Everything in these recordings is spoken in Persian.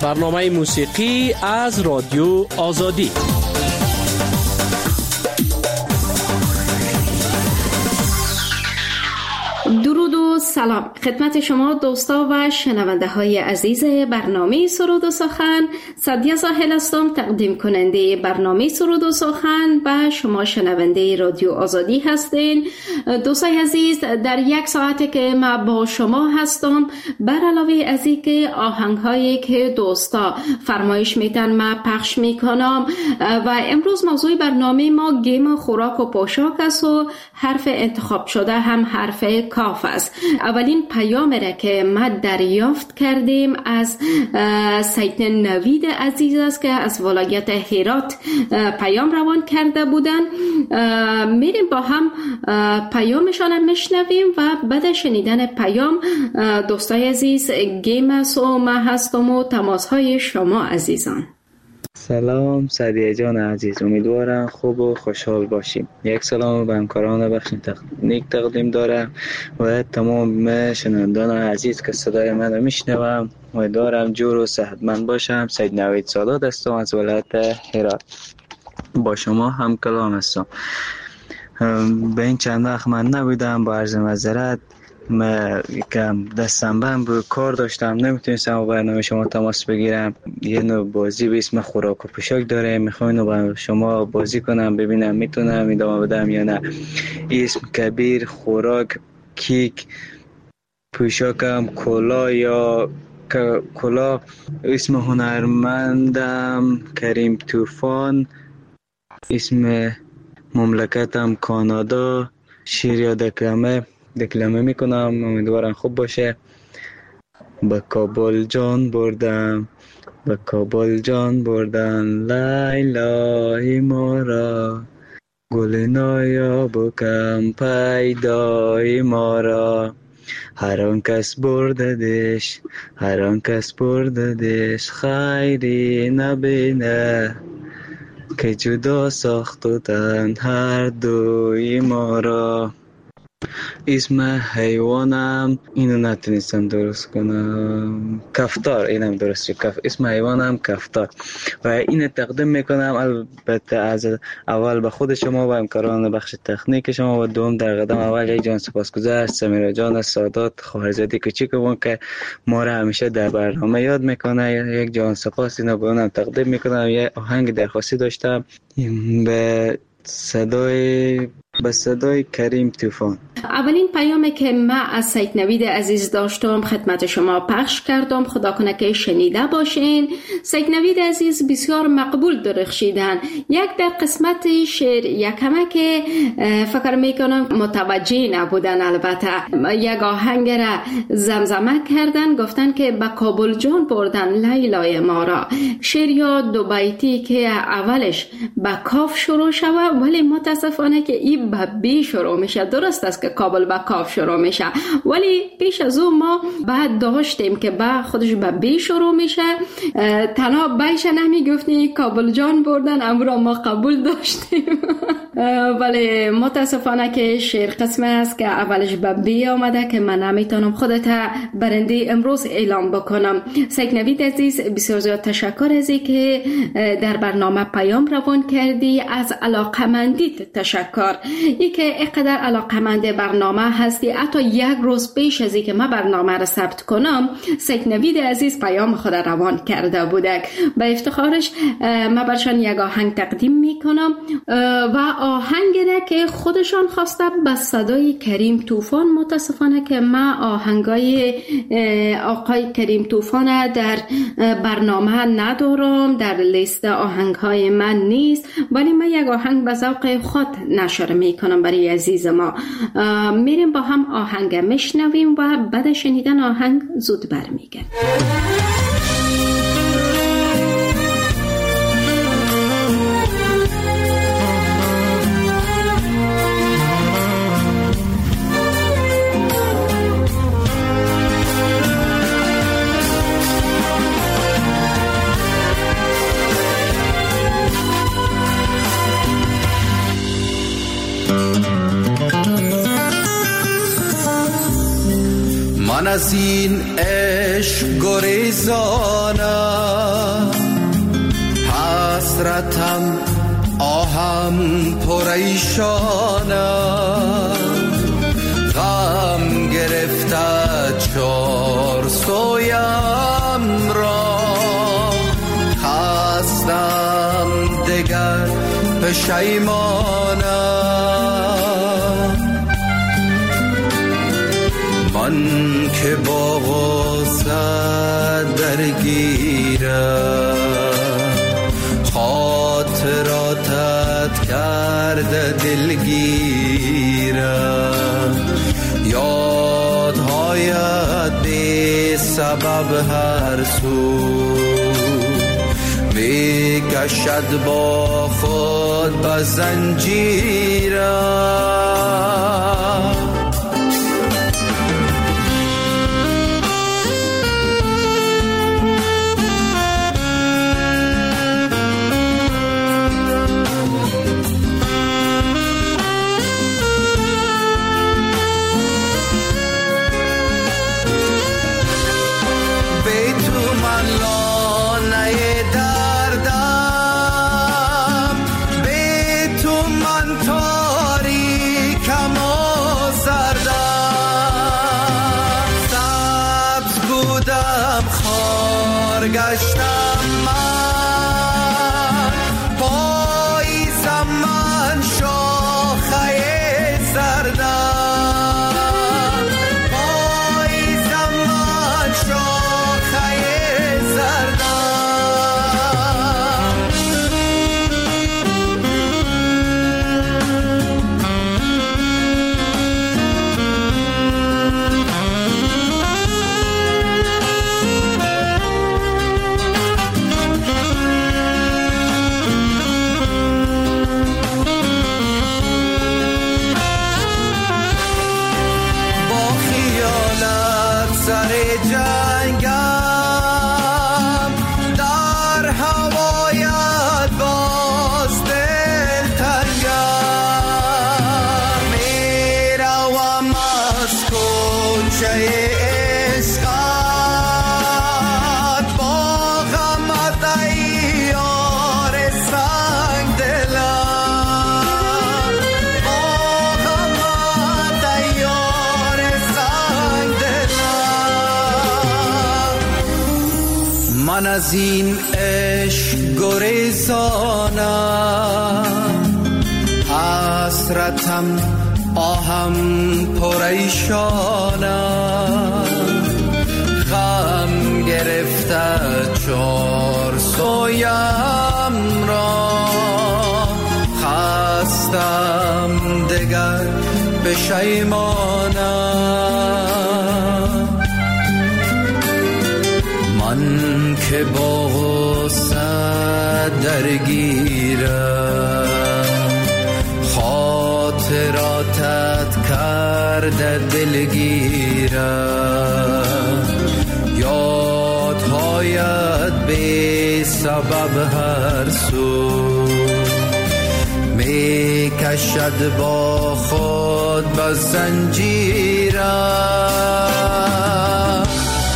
برنامه موسیقی از رادیو آزادی. درود و سلام خدمت شما دوستا و شنونده های عزیز برنامه سرود و سخن. سعدیه ساحل هستم، تقدیم کننده برنامه سرود و سخن و شما شنونده رادیو آزادی هستین. دوستای عزیز، در یک ساعتی که ما با شما هستم، بر علاوه از اینکه آهنگ هایی که دوستا فرمایش میتن ما پخش میکنم و امروز موضوع برنامه ما گیم خوراک و پوشاک است و حرف انتخاب شده هم حرف کاف است. اولین پیام را که ما دریافت کردیم از سید نوید عزیز است که از ولایت هرات پیام روان کرده بودن. میریم با هم پیامشان میشنویم و بعد شنیدن پیام دوستای عزیز گیم است و ما هستم و تماس های شما عزیزان. سلام سعدیه جان عزیز، امیدوارم خوب و خوشحال باشیم. یک سلام به همکاران بخش تکنیک تقدیم دارم و تمام شنوندگان عزیز که صدای من رو میشنوم. امیدوارم جور و صحتمند باشم. سید نوید سادات هستم از ولایت هرات، با شما هم کلام هستم. به این چند وقت من نبودم، با عرض معذرت. من یکم دستم بند بود، کار داشتم، نمیتونستم با برنامه شما تماس بگیرم. یه نوع بازی به اسم خوراک و پوشاک داره، میخوام اینو با شما بازی کنم، ببینم میتونم ادامه بدم یا نه. اسم کبیر، خوراک، کیک، پوشاکم کلا یا کلا. اسم هنرمندم کریم طوفان، اسم مملکتم کانادا. شعر یا دکلمه میکنم، امیدوارم خوب باشه. به کابل جان بردم، به کابل جان بردن لیلای ما را، گل نایاب و کم پیدای ما را. هر آن کس برددش، هر آن کس برددش، خیری نبینه که جدا ساختن هر دوی ما را. اسم حیوانم اینو نتونستم درست کنم، کفتار. اینم درست شد. اسم حیوانم کفتار و اینو تقدیم میکنم البته از اول به خود شما و همکاران بخش تکنیک شما و دوم در قدم اول یک جان سپاسگزار سمیرا جان سادات خواهرزاده کوچیکمون که ما را همیشه در برنامه یاد میکنه. یک جان سپاس اینو به اونم تقدیم میکنم. یه آهنگ درخواستی داشتم به صدای کریم طوفان. اولین پیامی که من از سید نوید عزیز داشتم خدمت شما پخش کردم، خدا کنه که شنیده باشین. سید نوید عزیز بسیار مقبول درخشیدن. یک در قسمت شعر یکمه که فکر میکنم متوجه نبودن، البته یک آهنگ را زمزمه کردن، گفتن که به کابل جان بردن لیلای ما را. شعر یا دو بیتی که اولش به کاف شروع شود ولی متاسفانه که این به بی شروع میشه. درست است که کابل با کاف شروع میشه ولی پیش از اون ما بعد داشتیم که با خودش به بی شروع میشه. تنها بیش نمیگفتیم کابل جان بردن، امرا ما قبول داشتیم ولی متاسفانه که شعر قسمه است که اولش به بی آمده که من نمیتونم خودت برنده امروز اعلام بکنم. سید نوید عزیز بسیار زیاد تشکر از این که در برنامه پیام روان کردی. از علاقمندیت تشکر، ای که اینقدر علاقمند برنامه هستی. حتی یک روز پیش از اینکه من برنامه را ثبت کنم سید نوید عزیز پیام خود روان کرده بودک. به افتخارش من برشان یک آهنگ تقدیم میکنم و آهنگ را که خودشان خواسته به صدای کریم طوفان. متاسفانه که من آهنگای آقای کریم طوفان در برنامه ندارم، در لیست آهنگهای من نیست، ولی من یک آهنگ به ذوق خود نشر میکنم برای عزیز ما. میریم با هم آهنگ میشنویم و بعد شنیدن آهنگ زود برمیگردیم. من از این عشق گریزانم، حسرتم آهم پریشانم، غم گرفته چار سویم را، خستم دگر پشیمانم. من که با غصه درگیرم، خاطراتت کرده دلگیرم، یادهایت بی سبب هر سو می کشد با خود به زنجیرم. گشتم من، پاییزم من شاخه زردم، پاییزم من شاخه زردم. سر جنگم در هوایت باز دل تنگم، میروم از کوچه عشقت با غمت ای یار سنگ دلم، با غمت ای یار سنگ دلم. من از این عشق گریزانم، حسرتم آهم پریشانم، غم گرفته چار سویم را، خستم دگر پشیمانم. من که با غصه درگیرم، خاطراتت کرده دلگیرم، یادهایت بی سبب هر سو می کشد با خود به زنجیرم.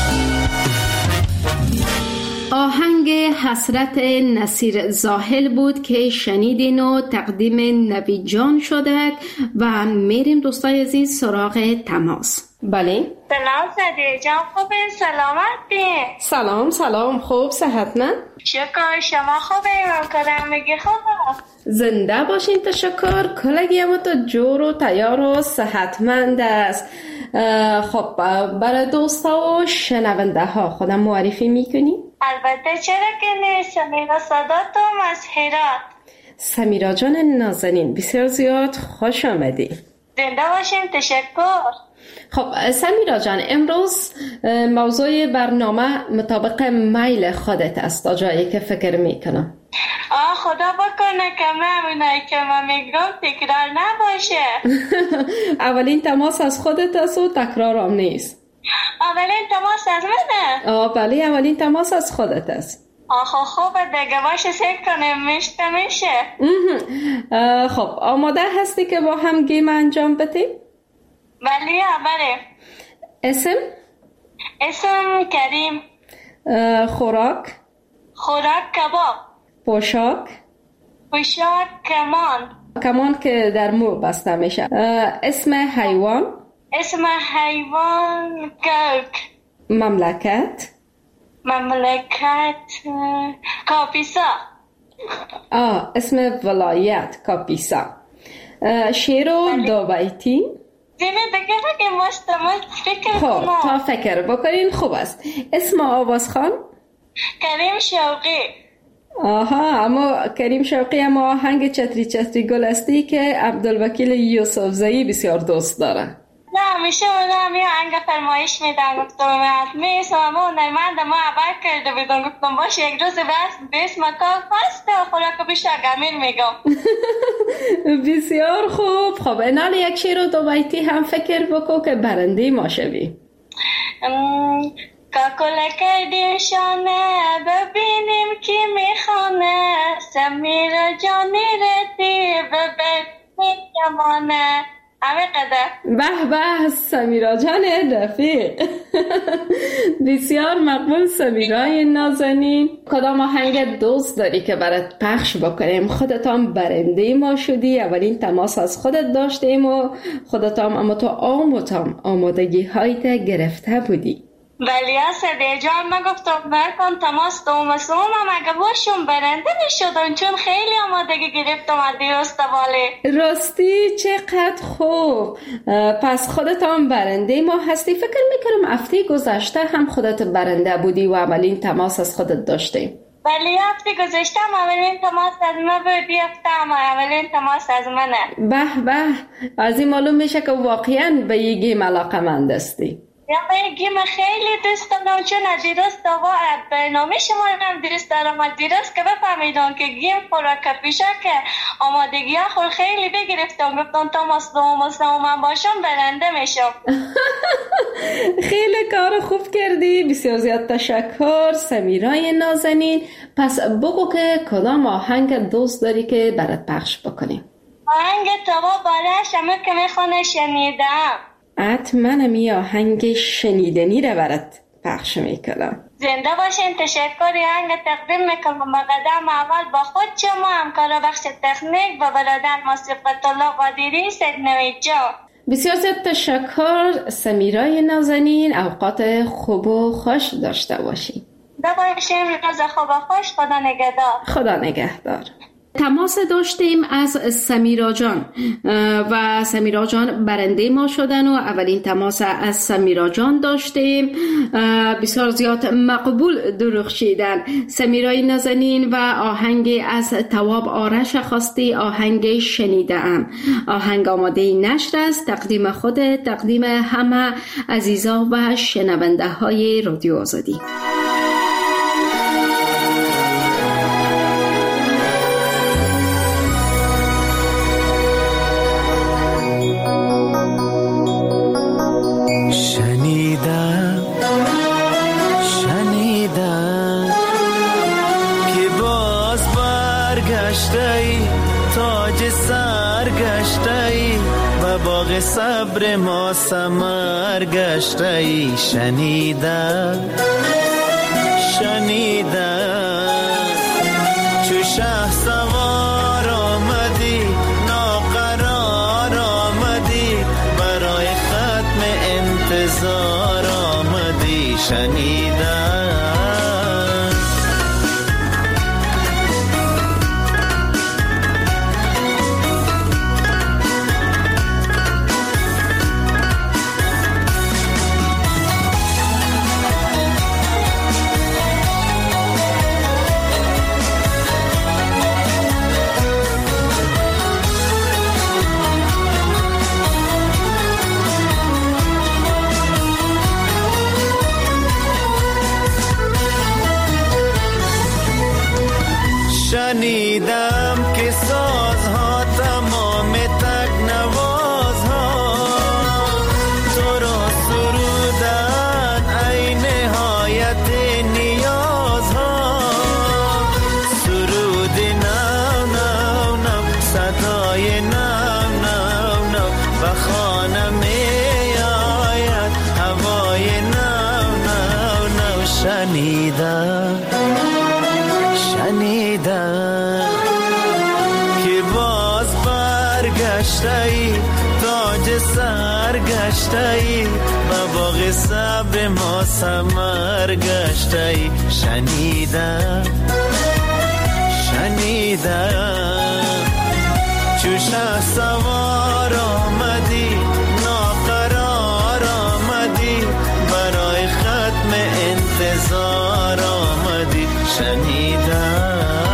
آهنگ حسرت نصیر زاهل بود که شنیدین و تقدیم نوید جان شده و میریم دوستای عزیز سراغ تماس. بله سلام صدیقه جان، خوبه؟ سلامتی؟ سلام خوب صحتمند؟ شکر، شما خوبه؟ ممکنم میگی خوبه؟ زنده باشین، تشکر. کلگی ما تو جور و تیار و صحتمند است. خب برای دوستا و شنونده ها خودم معرفی میکنی؟ البته چرا که نیست. سمیرا صداتم از هرات. سمیرا جان نازنین، بسیار زیاد خوش آمدی. زنده باشین، تشکر. خب سمیرا جان، امروز موضوع برنامه مطابق میل خودت است تا جایی که فکر میکنم. خدا بکنه که همینایی که من میگم تکرار نباشه. اولین تماس از خودت است و تکرار هم نیست. اولین تماس از منه؟ بله اولین تماس از خودت است. خوبه دیگه، باشه سیک کنیم میشه. خب آماده هستی که با هم گیم انجام بدیم؟ بله. اسم؟ اسم کریم. خوراک؟ خوراک کباب. پوشاک؟ پوشاک کمان. کمان که در مو بسته میشه. اسم حیوان؟ اسم حیوان گرگ. مملکت؟ مملکت کاپیسا. اسم ولایت کاپیسا. شعر و دو بیتی؟ دیگه که مستمد فکر خب کنم. تا فکر بکنین خوب است. اسم آوازخوان؟ کریم شوقی. آها، اما کریم شوقی اما آهنگ چتری چتری گل استی که عبدالوکیل یوسفزئی بسیار دوست داره. نه همیشه اونم یه آهنگ فرمایش میدن، گفتم میسم اما نرمند ما عبر کرده بیدون، گفتم باشه یک روز به اسم کاف هست خوراک بیشتر گمیر میگم. بسیار خوب. خب اینال یک شعر و دو بیتی هم فکر بکن که برنده ما شوی. کاکل کردیم شانه ببینیم کی میخانه، سمیر جانی رتیب به کمانه. همه قدر. به به سمیرا جان رفیق. بسیار مقبول سمیرای نازنین. کدام آهنگ دوست داری که برات پخش بکنیم؟ خودت هم برنده ما شدی، اولین تماس از خودت داشتیم و خودت هم اما تو آمادگی هایت گرفته بودی. ولی اصده جان من گفتم نکن تماس دوم اگه باشون برنده میشدن، چون خیلی آمادگی گرفتم از دیرست واله. راستی چقدر خوب. پس خودت هم برنده ما هستی. فکر میکنم هفته گذشته هم خودت برنده بودی و اولین تماس از خودت داشتیم. ولی هفته گذشته اولین تماس از من بودی، هفته اولین تماس از منه. به به، از این معلوم میشه که واقعا به یه گیم علاقه‌مند هستی. یا به گیم خیلی دوست دارم، چون از دیروز تا برنامه شما هم درست دارم، از دیروز که بفهمیدم که گیم خوراک پیشه که آمادگی ها خور خیلی بگرفتم، گفتم تماس دوم من باشم برنده میشم. خیلی کار خوب کردی، بسیار زیاد تشکر سمیرای نازنین. پس بگو که کدام آهنگ دوست داری که برات پخش بکنیم؟ آهنگ توا بالش همه که میخونه شنیدم. منم یه آهنگ شنیدنی رو برات پخش میکنم. زنده باشین. تشکری آهنگ تقدیم میکنم با قدم اول با خود شما همکار بخش تکنیک و برادر موسیقی الله قادری سیدنوید جان. بسیار زیاد تشکر سمیرای نازنین. اوقات خوب و خوش داشته باشین. باشین روز خوب و خوش. خدا نگهدار. خدا نگهدار. تماس داشتیم از سمیرا جان و سمیرا جان برنده ما شدن و اولین تماس از سمیرا جان داشتیم. بسیار زیاد مقبول درخشیدن. سمیرای نازنین و آهنگ از تواب آرش خواستی، آهنگ شنیدم. آهنگ آماده نشر است. تقدیم خود، تقدیم همه عزیزا و شنونده های رادیو آزادی. صبر ما ثمر گشته، شنیدم چو شه سوار آمدی ناقرار آمدی، برای ختم انتظار آمدی، شنیدم شنیدم که سازها تمام تکنوازها تو را سرودن ای نهایت نیازها، سرود نو نو نو صدای نو نو نو و خانه می آید هوای نو شنیدم که باز برگشته ای، تاج سر گشته ای، و باغ صبر ما ثمر گشته ای. شنیدم چو شه سوار آمدی، ناقرار آمدی، برای ختم انتظار آمدی. شنیدم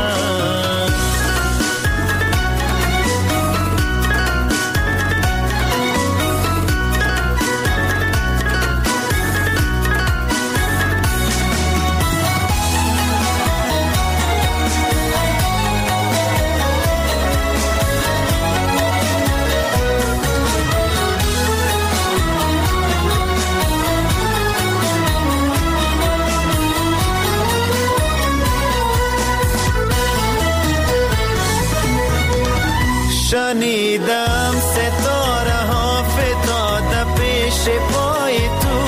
شنیدم ستاره ها فتاده پیش پای تو،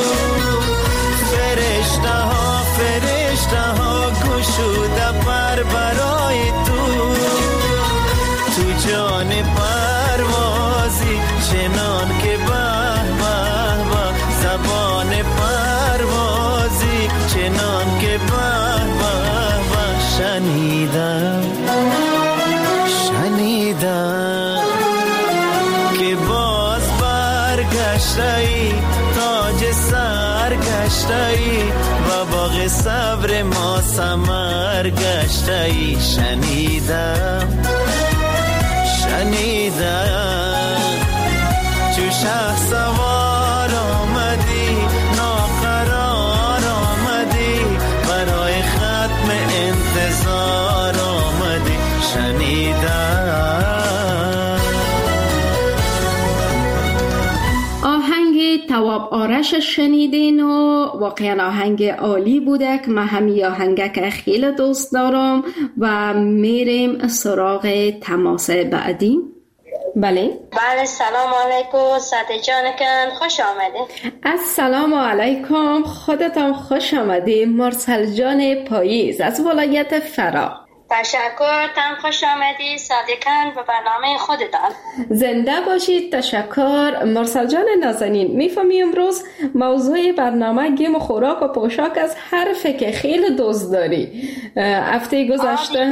فرشته ها گشوده پر برای تو جان پروازی، چنان که به به به، زبان پروازی، چنان که به به به. شنیدم که باز برگشته ای، تاج سر گشته ای، و باغ صبر ما ثمر گشته ای. شنیدم چو شه سوار آمدی، ناقرار آمدی، برای ختم انتظار آمدی. شنیدم تواب آرش شنیدین و واقعا آهنگ عالی بوده که من همی آهنگه که خیلی دوست دارم و میریم سراغ تماس بعدی. بله سلام علیکم ساده جانکن، خوش آمدین. السلام علیکم، خودتان خوش آمدی. مرسل جان پاییز از ولایت فرا. تشکر، تم خوش آمدی صادقاً به برنامه خودتان. زنده باشید. تشکر مرسل جان نازنین. میفهمی امروز موضوع برنامه گیم و خوراک و پوشاک از حرفی که خیلی دوست داری. هفته گذشته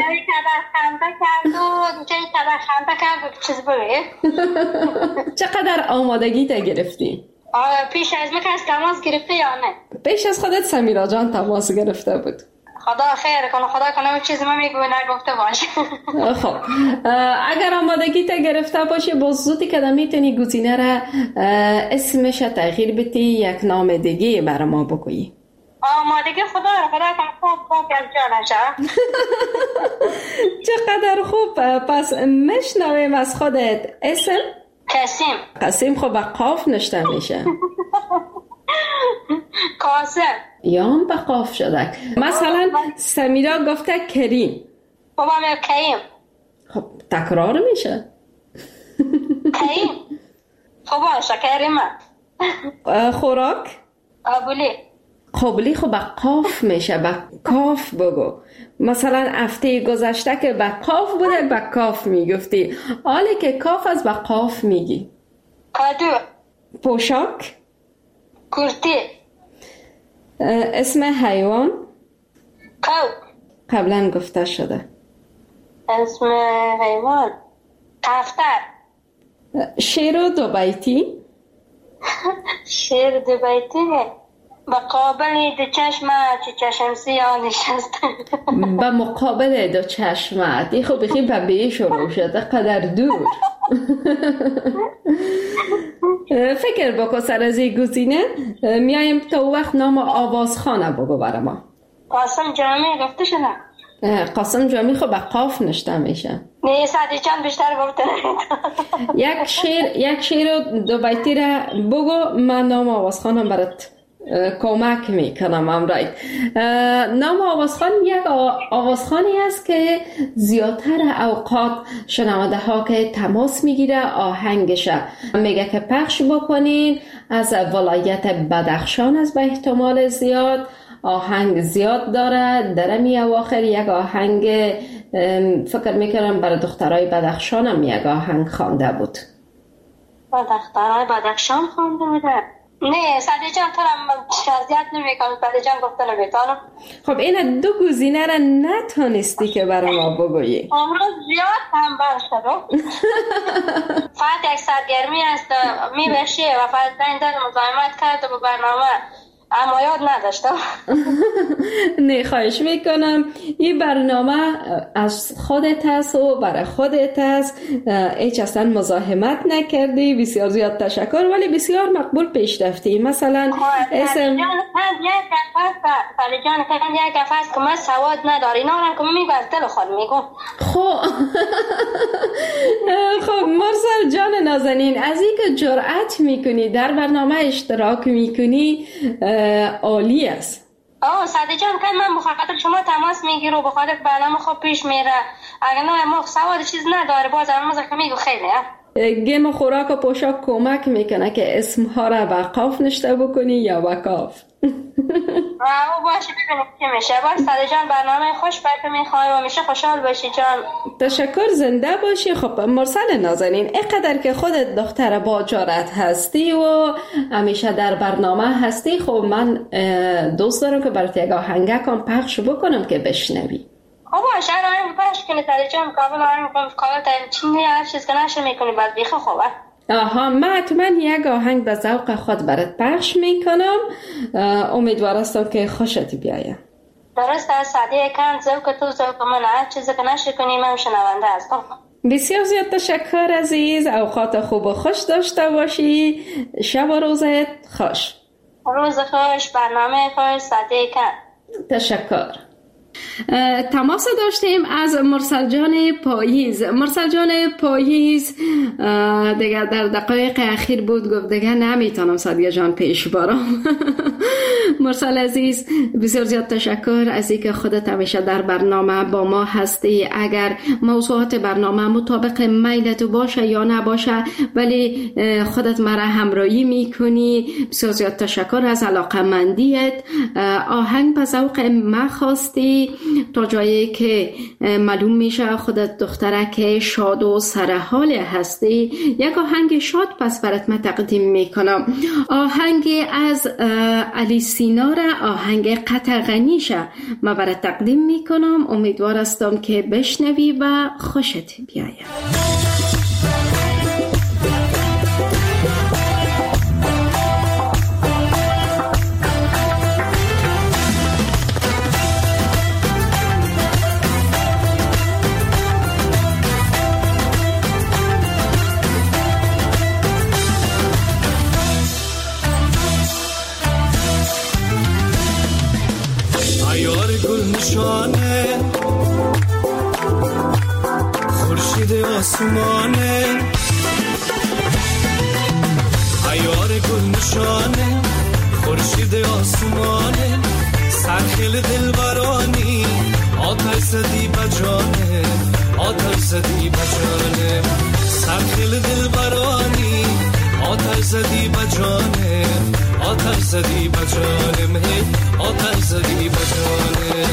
چیز بگه چقدر آمادگی تا گرفتی؟ پیش از من کس تماس گرفته یا نه؟ پیش از خودت سمیرا جان تماس گرفته بود. خدا خیر کنه، خدا کنه چیزی من میگو نگفته باشه. خب اگر آمادگی تا گرفته باشه با زودی که میتونی گزینه را اسمش تغییر بدی، یک نام دیگه برای ما بگویی. آمادگی خدا کنه خوب از جانشه. چقدر خوب. پس مشنویم از خودت اسم. قاسم. خب با قاف نشته میشه. قاسم یا هم با قاف شده. مثلا سمیرا گفته کریم. بابا میگه کریم. خب تکرار میشه. کریم. خب باشه کریم. خوراک قابلی. خب با قاف میشه. با کاف بگو. مثلا هفته گذشته که با قاف بوده با کاف میگفتی، حالی که کاف از با قاف میگی. کادو. پوشاک کرتی. اسم حیوان کو. قبلا گفته شده. اسم حیوان کفتر. شیر دو بیتی. شیر دو بیتی با مقابل دو چشمه چه چشم سیاه نشست. با مقابل دو چشمه دی خب بخی ببیه شروع شده قدر دور. فکر بکن سر از این گزینه. میایم تا وقت نام آوازخانه بگو برای ما. قاسم جامی گفته شده. قاسم جامی خب با قاف نشته میشه. نه ساده چند بیشتر گفته. یک شیر دو بیتی را بگو، من نام آوازخانه برات کمک میکنم. امرای نام آوازخان یک آوازخانی است که زیادتر اوقات شنونده ها که تماس میگیره آهنگش میگه که پخش بکنین. از ولایت بدخشان است به احتمال زیاد. آهنگ زیاد داره. در می اواخر یک آهنگ فکر میکنم برای دخترای بدخشان هم یک آهنگ خوانده بود. دخترای بدخشان خوانده بوده؟ نه سعدی جان تو را شازیت نمیکنم. سعدی جان گفته نمیتونم. خب این دو گزینه را نتونستی که برای ما بگویی. امروز زیاد تنبل شدم. فقط یک سرگرمی است میبشه و فقط این در مزاحمت کرده به برنامه اما یاد نداشتم. نه خواهش میکنم. این برنامه از خودت هست و برای خودت هست، هیچ اصلا مزاحمت نکردی. بسیار زیاد تشکر، ولی بسیار مقبول پیش رفتی. مثلا اسم فعلی جان یک دفعه است که من سواد نداری اینا هم که میگو از دل خود میگو. خب مرسل جان نازنین، از این که جرأت میکنی در برنامه اشتراک میکنی عالی است. سعدی جان که من بخاطر شما تماس میگیرم و بخاطر برنامه خوب پیش میره. اگر نه ما سواد چیز نداره باز هم میگو خیلی گیم خوراک و پوشاک کمک میکنه که اسمها را با قاف نشته بکنی یا با کاف. باشه ببینیم که میشه. باز سعدی جان برنامه خوش برکه میخوای و میشه خوشحال باشی جان. تشکر، زنده باشی. خب مرسل نازنین، اینقدر که خودت دختر با جرأت هستی و همیشه در برنامه هستی، خب من دوست دارم که برات یک آهنگکم پخش بکنم که بشنوی. باشه آهنگ پخش کنی سعدی جان. قابل آهنگ کارت چینی هر چیز که نشه میکنی باز بیخه خوبه. من حتما یک آهنگ به ذوق خود برات پخش میکنم. امیدوارم که خوشت بیاید. درست است سعدی کن ذوق تو ذوق من، هر چیزی که نشه کنی من شنونده هستم. بسیار زیاد تشکر عزیز. اوقات خوب و خوش داشته باشی. شب و روزت خوش. روز خوش، برنامه خوش سعدی کن. تشکر. تماس داشتیم از مرسل جان پاییز. مرسل جان پاییز دیگه در دقایق اخیر بود، گفت دیگه نمیتونم سعدی جان پیش بارم. مرسل عزیز بسیار زیاد تشکر از اینکه خودت همیشه در برنامه با ما هستی. اگر موضوعات برنامه مطابق میلت باشه یا نباشه ولی خودت مرا همراهی میکنی، بسیار زیاد تشکر از علاقمندیت. آهنگ به ذوق ما خواستی تا جایی که معلوم میشه خودت دخترک شاد و سرحال هستی. یک آهنگ شاد پس برات من تقدیم میکنم. آهنگ از علی سینا را، آهنگ قطغنیشه من برات تقدیم میکنم. امیدوار هستم که بشنوی و خوشت بیاید. خورشید آسمانه عیار گل نشانه، خورشید آسمانه سرخیل دلبرانی، آتش زدی بجانه، آتش زدی بجانه سرخیل دلبرانی، آتش زدی بجانه، آتش زدی بجانه، آتش زدی بجانه.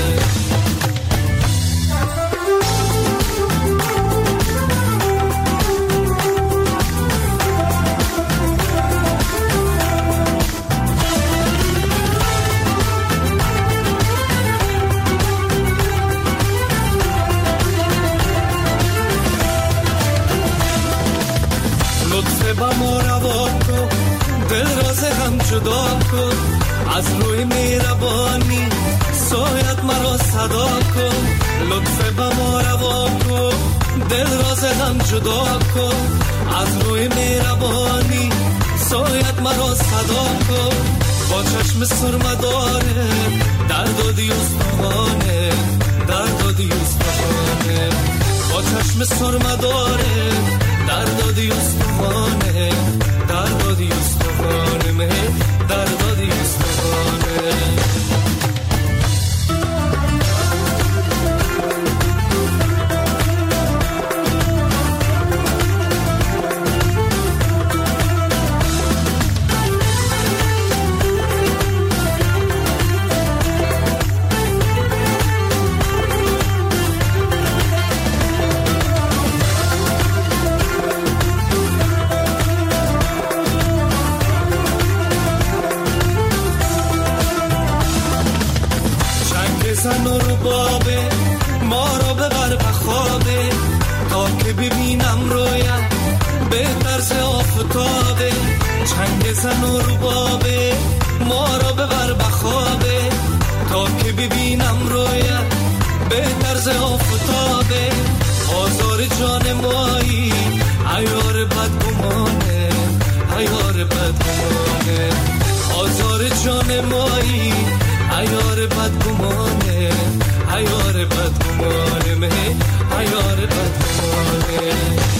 با ما روا کن، دل راز هم جدا کن، از روی مهربانی سایت مرا صدا کن. لطف با ما روا کن، دل راز هم جدا کن، از روی مهربانی سایت مرا صدا کن. با چشم سرمداره درد و دیوستانه، درد و دیوستانه با چشم سرمداره درد و دیوستانه، درد و دیوستانه، درد و دیوستانه. ببینم رویت به طرز آفتابه، چنگ زن و ربابه ما را ببر بخوابه، تا که ببینم رویت به طرز آفتابه. آزار جان مایی عیار بدگمانه، عیار بدگمانه، آزار جان مایی عیار بدگمانه، عیار بدگمانه، عیار بدگمانه.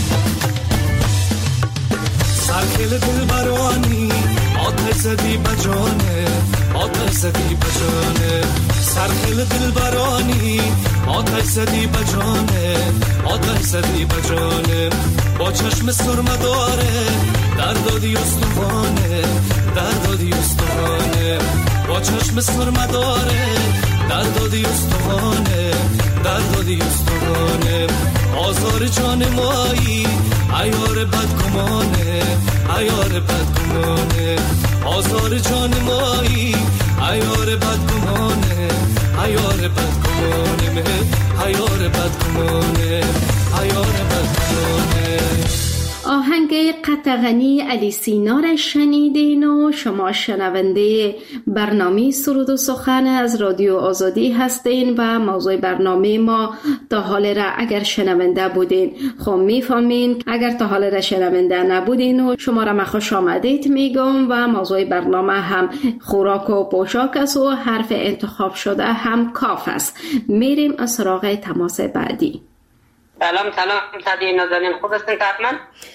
سرکل دل برانی آتش زدی بجانه، آتش زدی بجانه، سرکل دل برانی آتش زدی بجانه، آتش زدی بجانه. با چشم سرمه داره دردادی استوانه، دردادی استوانه، با چشم سرمه داره دردادی استوانه، دردادی استوانه. آزار جان مایی عیار بدگمانه، عیار بدگمانه، آزار جان مایی عیار بدگمانه، عیار بدگمانه، عیار بدگمانه، عیار بدگمانه. آهنگ قطغنی علی سینا را شنیدین و شما شنونده برنامه سرود و سخن از رادیو آزادی هستین و موضوع برنامه ما تا حال را اگر شنونده بودین خب میفهمین، اگر تا حال را شنونده نبودین و شما را خوش آمدید میگم. و موضوع برنامه هم خوراک و پوشاک است و حرف انتخاب شده هم کاف است. میریم از سراغ تماس بعدی. سلام سعدی نازنین، خوب هستین حتما؟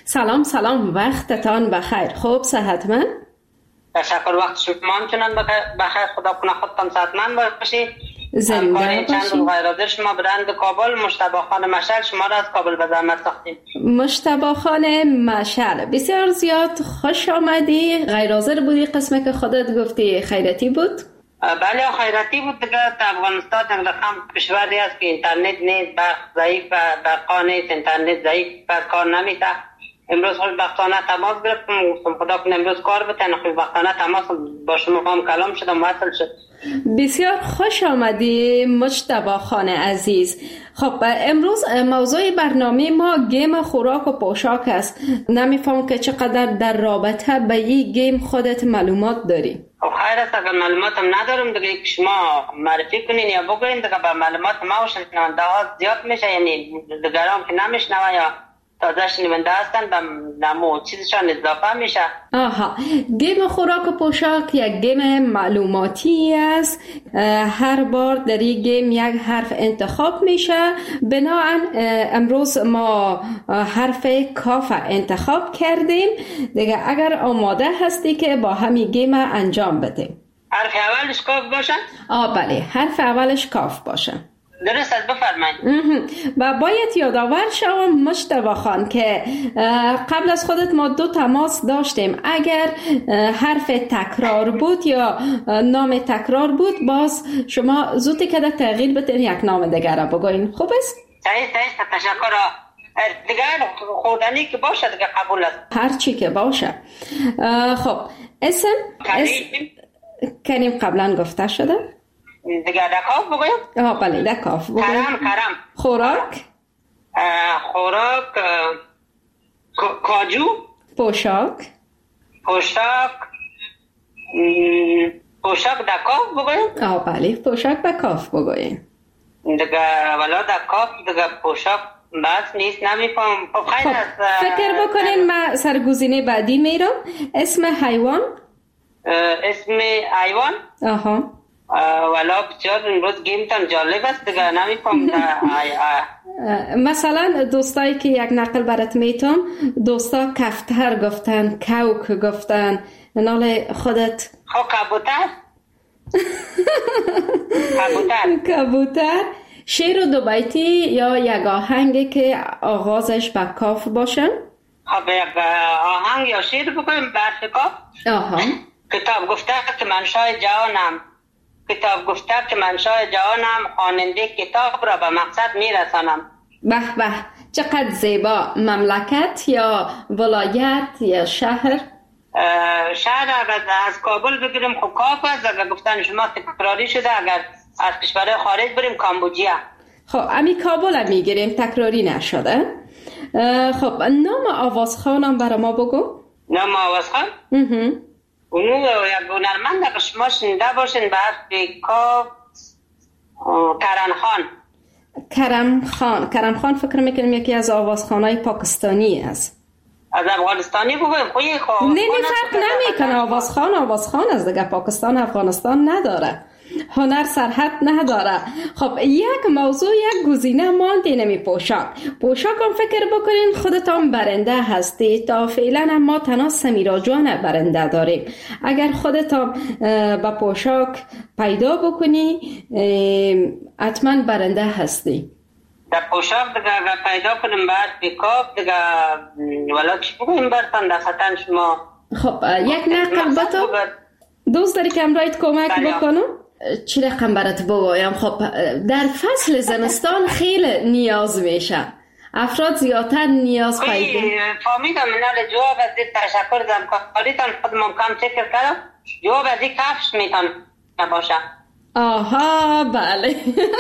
سلام وقتتان بخیر. خوب صحتمند؟ تشکر، وقت شما همچنان بخیر، خدا کنه خودتان صحتمند باشید. زنده باشید. چند روز غیرحاضر شما برند کابل مجتبی خان مشعل شما را از کابل به زحمت ساختیم. مجتبی خان مشعل بسیار زیاد خوش آمدی. غیرحاضر بودی، قسمه که خودت گفتی خیرتی بود؟ بله خیراتی بود دیگه. افغانستان یک رقم کشوری است که اینترنت نیست، برق ضعیف و برقا نیست، اینترنت ضعیف و کار نمیده. امروز خوشبختانه تماس گرفتم، خدا کنه امروز کار بتن، خوشبختانه تماس با شما هم کلام شدم، وصل شد. بسیار خوش آمدی مجتبی خان عزیز. خب امروز موضوع برنامه ما گیم خوراک و پوشاک است. نمیفهم که چقدر در رابطه به این گیم خودت معلومات داری؟ خب خیر است، اگر معلوماتم ندارم دیگه که شما معرفی کنین یا بگوین دیگه به معلومات ما و شنونده ها زیاد میشه، یعنی دیگران که نمیشنوه یا تازه شنونده هستن به نمو چیزشان اضافه میشه. آها، گیم خوراک و پوشاک یک گیم معلوماتی است. هر بار در این گیم یک حرف انتخاب میشه. بنابراین امروز ما حرف کاف انتخاب کردیم دیگه. اگر آماده هستی که با همین گیم انجام بدیم. حرف اولش کاف باشه؟ بله، حرف اولش کاف باشه. درست است، بفرمایید. و باید یادآور شوم مجتبی خان که قبل از خودت ما 2 تماس داشتیم. اگر حرف تکرار بود یا نام تکرار بود باز شما زودی که تغییر بتین یک نام دیگر را بگوین. خوب است؟ صحیح تشکر. دیگر خوردنی که باشه دیگه قبول است. هر چی که باشه. خب اسم کریم قبلا گفته شده؟ دیگه دکاف بگویم؟ بله دکاف بگویم. کرم. خوراک کاجو. پوشاک دکاف بگویم؟ بله پوشاک دکاف بگویم. دیگه ولا دکاف دیگه پوشاک بس نیست، نمیفهم. خب خیلی است. فکر بکنین من سرگزینه بعدی میرم. اسم حیوان. آها. ولا بسیار امروز گیمتان جالب است دیگه، نمیفهم. مثلا دوستایی که یک نقل برات میتونم، دوستا کفتر گفتن، کوک گفتن، نال خودت خب کبوتر. شعر و 2 بیتی یا یک آهنگی که آغازش با کاف باشن؟ خب یک آهنگ یا شعر بکنیم برف کاف. کتاب گفته که منشای جهانم، خواننده کتاب را به مقصد میرسانم. به چقدر زیبا. مملکت یا ولایت یا شهر؟ شهر اگر از کابل بگیریم خب کاف است، اگر گفتن شما تکراری شده اگر از کشور خارج بریم کامبوجیا. خب امی کابل هم میگیریم تکراری نشده. خب نام آوازخوانم برای ما بگو. نام آوازخوان؟ اونو یک هنرمند که شما شنیده باشین به حرف کاف کرم خان فکر میکنم یکی از آوازخوانای پاکستانی است. از افغانستانی بگویم خویی خواه نه فرق نمیکنه. آوازخوان از دیگه پاکستان افغانستان نداره، هنر سرحد نداره. خب یک موضوع، یک گزینه مانده نمی پوشاک هم فکر بکنین خودتان برنده هستی. تا فعلا ما تنها سمیرا جان برنده داریم. اگر خودتان با پوشاک پیدا بکنی حتما برنده هستی. در پوشاک دیگه اگر پیدا کنیم بعد بیکاپ دیگه ولی چی بگویم برتن در خطن شما. خب یک نقل باتو دوست داری که امرایت کمک بکنم؟ چی رقم برات بگویم؟ خب در فصل زمستان خیلی نیاز میشه، افراد زیادتر نیاز پیدا. فهمیدم منال جواب از این تشکر دارم کاریتان خودم کم چکر کردم. جواب از این کفش میتون نباشه. آها بله.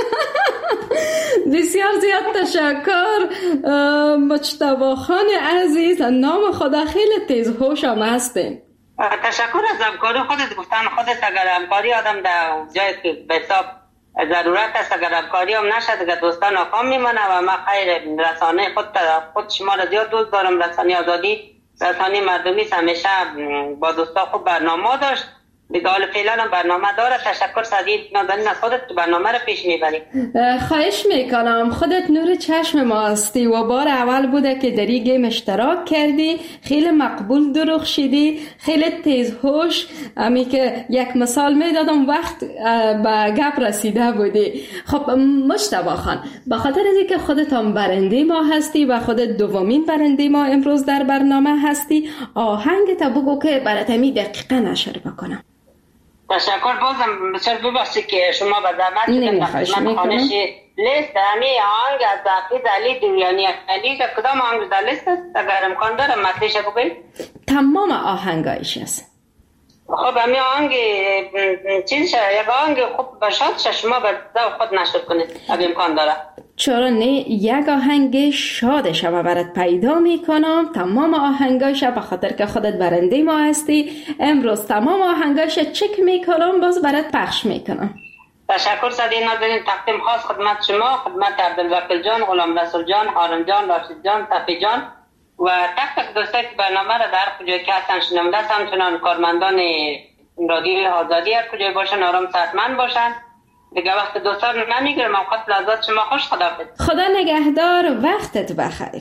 بسیار زیاد تشکر مجتبی خان عزیز، نام خدا خیلی تیز هوش هم هستین. تشکر از همکاری خودت. گفتن خودت اگر همکاری آدم در جایی که به حساب ضرورت است اگر همکاری هم نشد اگر دوستان ناکام میمانه و ما خیر رسانه خود شما را زیاد دوست دارم. رسانه آزادی رسانه مردمی همیشه با دوستا خوب برنامه داشت دیگه. حال فعلا هم برنامه داره. تشکر سعید نازنین از خودت برنامه رو پیش میبری. خواهش میکنم. خودت نور چشم ما هستی و بار اول بوده که در این گیم اشتراک کردی. خیلی مقبول درخشیدی، خیلی تیز هوش. امی که یک مثال میدادم وقت به گپ رسیده بودی. خب مجتبی خان، به خاطر از اینکه خودت هم برنده ما هستی و خودت دومین برنده ما امروز در برنامه هستی، آهنگ تا بگو که برات می دقیقا نشر بکنم. تشکر. بازم بسیار ببخشید که شما به زحمت من خانش لیست همه آهنگ از حافظ علی دیویانی علی که کدام آهنگ در لیست است اگر امکان داره مطلعش بگوید؟ تمام آهنگایش است. خب همه آهنگ چیز شد یک آهنگ خوب باشد شما به ذوق خود نشد کنید اگر امکان داره. چرا نه، یک آهنگ شادش هم برات پیدا میکنم. تمام آهنگاش به خاطر که خودت برنده ما هستی امروز تمام آهنگاش چک میکنم باز برات پخش میکنم. تشکر سعید نازنین. تقدیم خاص خدمت شما، خدمت عبدالوکیل جان، غلام رسول جان، هارون جان، راشد جان، تقی جان و تک دوستای که برنامه را در کجای که هستن شنونده هستن، همچنان کارمندان رادیو آزادی هر کجای باشن آرام صحتمند باشن دیگه. وقت دوستان نمیگیرم. اوقات لحظات شما خوش. خدا نگهدار، وقتت بخیر.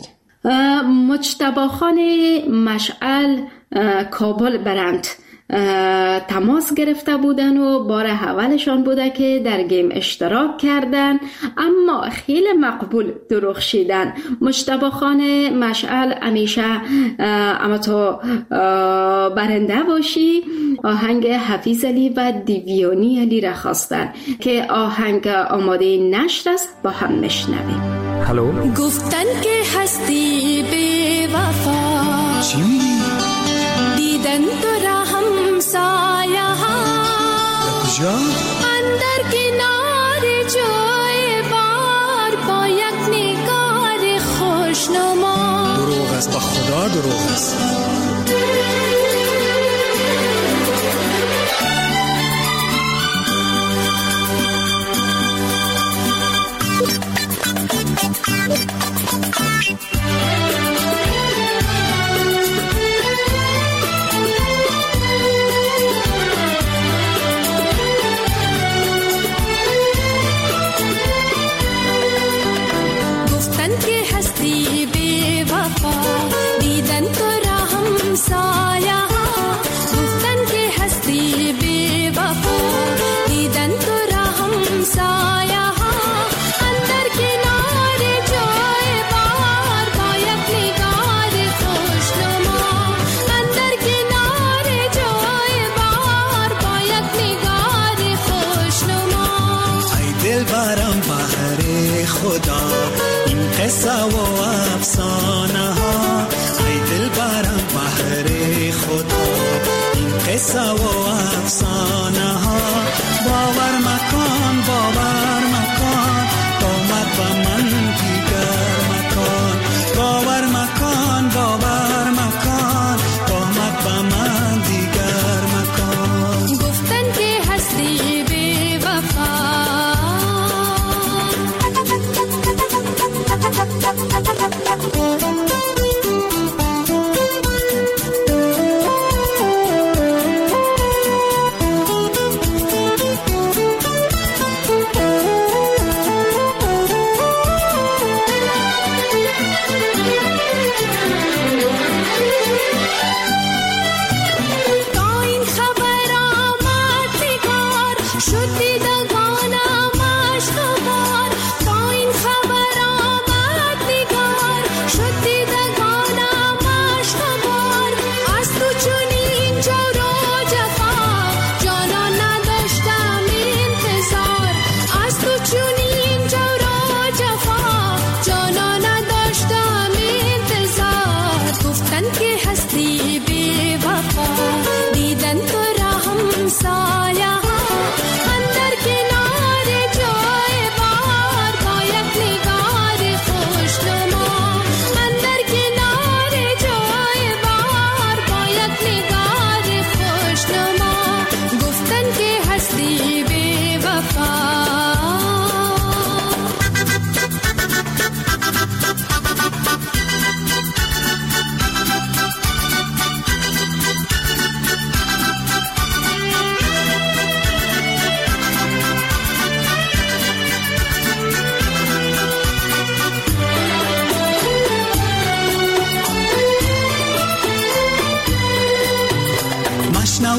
مجتبی خان مشعل کابل برند تماس گرفته بودن و بار اولشان بوده که در گیم اشتراک کردن اما خیلی مقبول درخشیدن. مجتبی خان مشعل همیشه اما تو برنده باشی. آهنگ حفیظ علی و دیویانی علی را خواستن که آهنگ آماده نشر است، با هم میشنویم. هلو. گفتن که هستی بی وفا، چی میگی؟ دیدن تو را همسایه ها کجا؟ اندر کنار جای بار با یک نگار خوشنما. دروغ است، با خدا دروغ است. قصه و افسانه ها، ای دل برم بحر خدا. این قصه و افسانه ها باور مکان قامت با من دیگر مکان. باور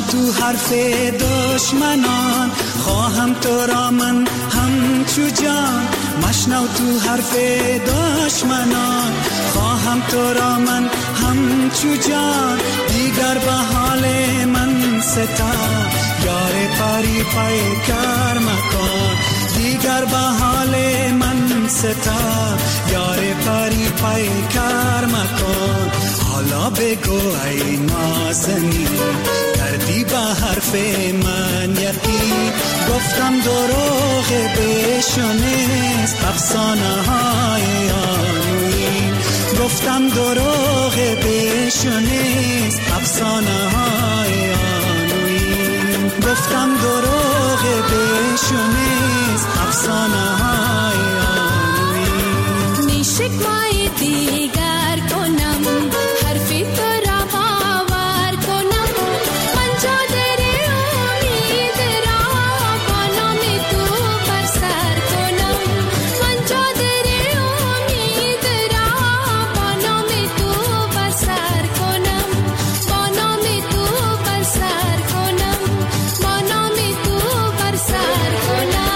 تو حرف دشمنان، خواهم تو را من همچو جان. مشنو تو حرف دشمنان، خواهم تو را من همچو جان. دیگر به حال من ستم، یار پری پیکر مکن. دیگر به حال من ستم، یار پری پیکر مکن. حالا بگو ای نازنین، کردی به حرف من یقین. گفتم دروغ بشنیست افسانه های آنوین. گفتم دروغ بشنیست افسانه های آنوین. گفتم دروغ بشنیست افسانه های آنوین. نیشکمای دیگر کنم، حرفی تو را باور کنم. من چادر امید را با نام تو بر سر کنم. من چادر امید را با نام تو بر سر کنم. با نام تو بر سر کنم. با نام تو بر سر کنم.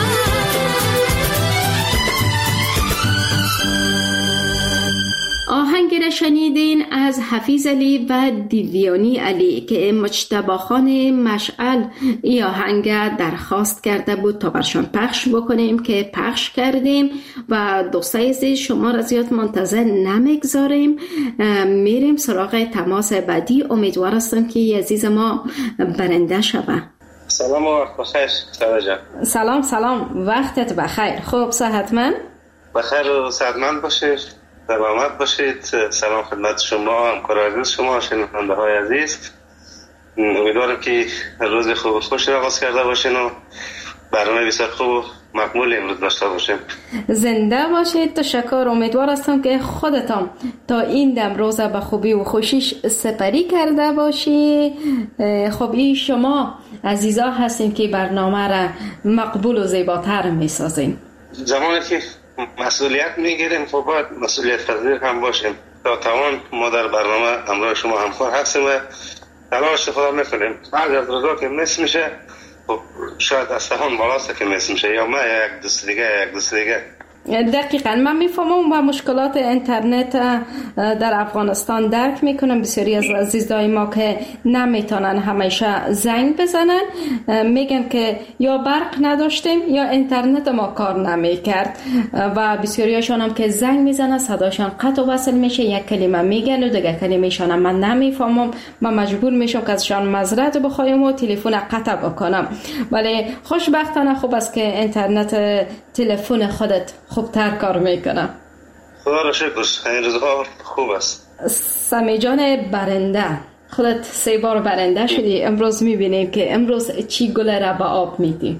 آهنگ را شنیدین از حفیظ علی و دیویانی علی که مجتبی خان مشعل ای آهنگ درخواست کرده بود تا برشان پخش بکنیم که پخش کردیم و دوستای عزیز شما را زیاد منتظر نمیگذاریم، میریم سراغ تماس بعدی. امیدوار هستم که عزیز ما برنده شوه. سلام و وقت بخیر سارا جان. سلام وقتت بخیر. خوب صحتمند؟ بخیر و صحتمند باشید، سلامت باشید. سلام خدمت شما، همکار عزیز شما، شنونده های عزیز. امیدوارم که روز خوب و خوش را آغاز کرده باشین و برنامه بسیار خوب و مقبول امروز داشته باشیم. زنده باشید. تشکر. امیدوار هستم که خودتان تا این دم روز به خوبی و خوشیش سپری کرده باشی. خب این شما عزیزا هستین که برنامه را مقبول و زیباتر میسازین. زمانی که مسئولیت میگیریم خب باید مسئولیت پذیر هم باشیم. تا توان ما در برنامه همراه شما همکار هستیم و تلاش خدا میکنیم. بعد از روزا که مس میشه خب شاید از تهان بالاست که مس میشه، یا ما یک دوست دیگه. دقیقاً من میفهمم و مشکلات اینترنت در افغانستان درک میکنم. بسیاری از عزیزای ما که نمیتونن همیشه زنگ بزنن میگن که یا برق نداشتیم یا اینترنت ما کار نمیکرد و بسیاریشان هم که زنگ میزنن صداشان قطع و وصل میشه، یک کلمه میگن و دیگه کلمه‌شان من نمیفهمم. من مجبور میشم که ازشان معذرت بخوایم و تلفن قطع بکنم. ولی خوشبختانه خوب است که اینترنت تلفن خودت خوبتر کار میکنه. خدا را شکر، این روزها خوب است. سمی جان برنده، خودت 3 بار برنده شدی. امروز میبینیم که امروز چی گل را به آب میدی.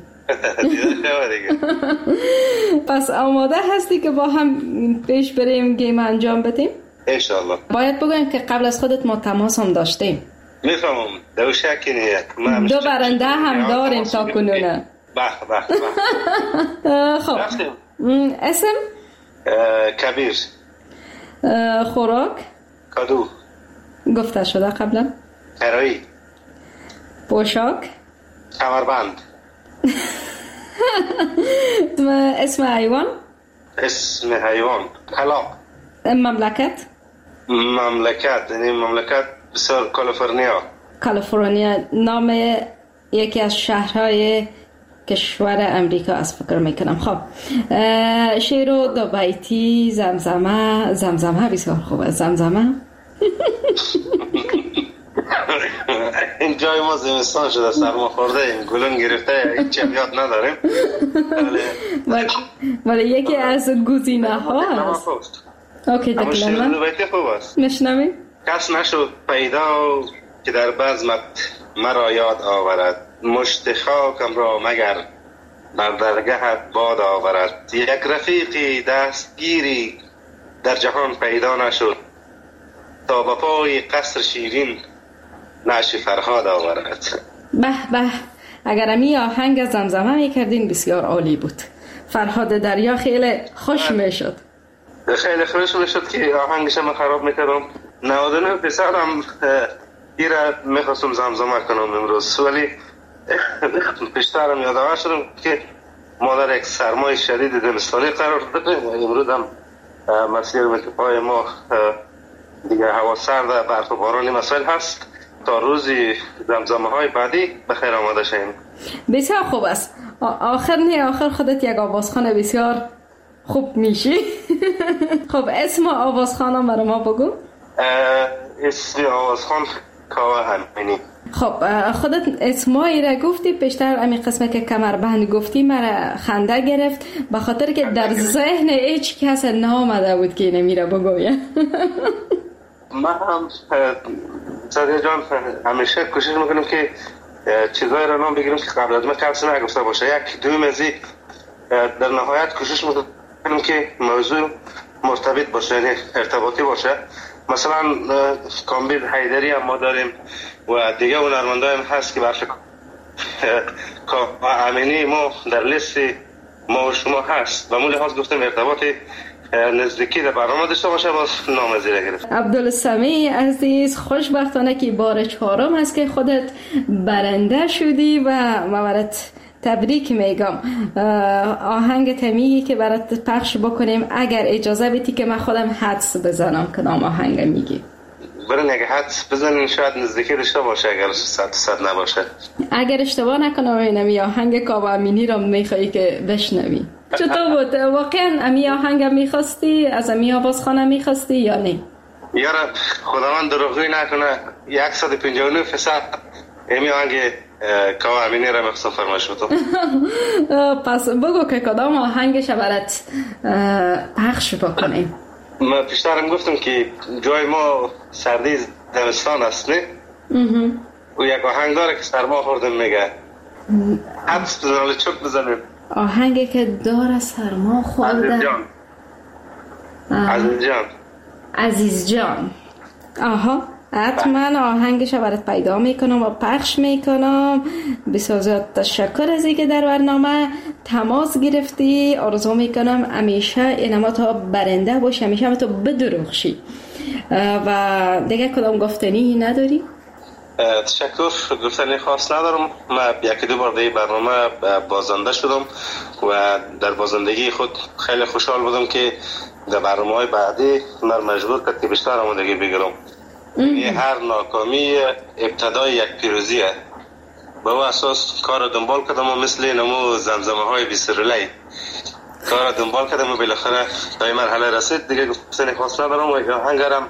پس آماده هستی که با هم پیش بریم گیم انجام بدیم؟ انشالله. باید بگویم که قبل از خودت ما تماس هم داشتیم. میفهمم، دو شکی نیست. 2 برنده هم داریم تا کنونه. خب اسم؟ کبیر. خوراک؟ کدو. گفته شده قبلا. هرایی. پوشاک؟ کمربند. اسم حیوان؟ اسم حیوان کلاغ. مملکت یعنی مملکت بسیار کالیفرنیا. نام یکی از شهرهای کشور امریکا از فکر میکنم. خب شعر و 2 بیتی. زمزمه بسیار خوبه. زمزمه این جای ما زمستان شده، سرما خورده ایم، گلون گرفته، هیچ یاد نداریم. ولی یکی از گزینه ها هست. اوکی دکلمه 2 بیتی خوب است. میشنویم. کس نشد پیدا که در بزمت مرا یاد آورد، مشت خاکم را مگر بر درگهت باد آورد. یک رفیقی دستگیری در جهان پیدا نشد، تا به پای قصر شیرین نعش فرهاد آورد. به به، اگر امی آهنگ زمزمه میکردین بسیار عالی بود. فرهاد دریا خیلی خوش میشد. خیلی خوش میشد که آهنگش من خراب میکردم. 99% هم این را میخواستم زمزمه کنم امروز، ولی پیشترم یادآور شدم که ما در یک سرمای شدید زمستانی قرار داریم و امروز هم مسیر منطقه‌های ما دیگه هوا سرد، برف و بارانی مسائل هست. تا روزی زمزمه های بعدی بخیر آماده شیم. بسیار خوب است. آخر خودت یک آوازخوان بسیار خوب میشی. خب اسم آوازخوان برای ما بگو. اسم آوازخوان کاوه امینی. خب خودت اسمایی را گفتی، پیشتر امی قسمه که کمربند گفتی مرا خنده گرفت، به خاطر که در ذهن هیچ کس نامده بود که نمیره بگویه. من هم سادیا جان همیشه کوشش میکنم که چیزایی را نام بگیرم که قبل از من کسی نگفته باشه. یک دوم از این در نهایت کوشش میکنم که موضوع مرتبط باشه، یعنی ارتباطی باشه. مثلا کامبیز حیدری هم ما داریم و دیگه هنرمندان هست که برش امینی ما در لیست ما و شما هست و مولی هاست گفتیم ارتباطی نزدیکی در برنامه داشته باشه، باز نام زیره گرفت. عبدالسمیع عزیز، خوشبختانه که بار 4 است که خودت برنده شدی و مورت تبریک میگم. آهنگ تمیگی که برات پخش بکنیم اگر اجازه بدی که من خودم حدس بزنم کدام آهنگ میگی؟ برای اگه حدس بزنین شاید نزدیکی داشته باشه، اگر 100% نباشه. اگر اشتباه نکنم اینمی آهنگ کاوه امینی را میخوایی که بشنوی. چطور بود؟ واقعا امی آهنگ میخواستی؟ از امی آوازخانه میخواستی یا نه؟ یارا خداوند دروغی نکنه 159% امی آهنگ کاوه امینی را میخواستم فرمایش بدم. پس بگو که کدام آهنگش برات پخش بکنیم. من پیشترم گفتم که جای ما سردی زمستان است نه؟ و یک آهنگ داره که سرما خوردم میگه حدس بزنم چک بزنم. آهنگی که داره سرما خوردم. عزیز جان. آها حتما آهنگش برات پیدا میکنم و پخش میکنم. بسیار زیاد تشکر از اینکه در برنامه تماس گرفتی. آرزو میکنم همیشه اینما تا برنده باشی، همیشه تو بدرخشی. و دیگه کدام گفتنی نداری؟ تشکر، گفتنی خاص ندارم. من یکی دو بار در برنامه بازنده شدم و در بازندگی خود خیلی خوشحال بودم که در برنامه‌های بعدی من مجبور کرد که بیشتر آمادگی بگیرم. هر ناکامی ابتدای یک پیروزیه. به او اساس کار دنبال کردم و مثل نمو زمزمه های بیسرلی کار دنبال کردم و بالاخره تا این مرحله رسید. دیگه گفتنی خاص ندارم و آهنگرم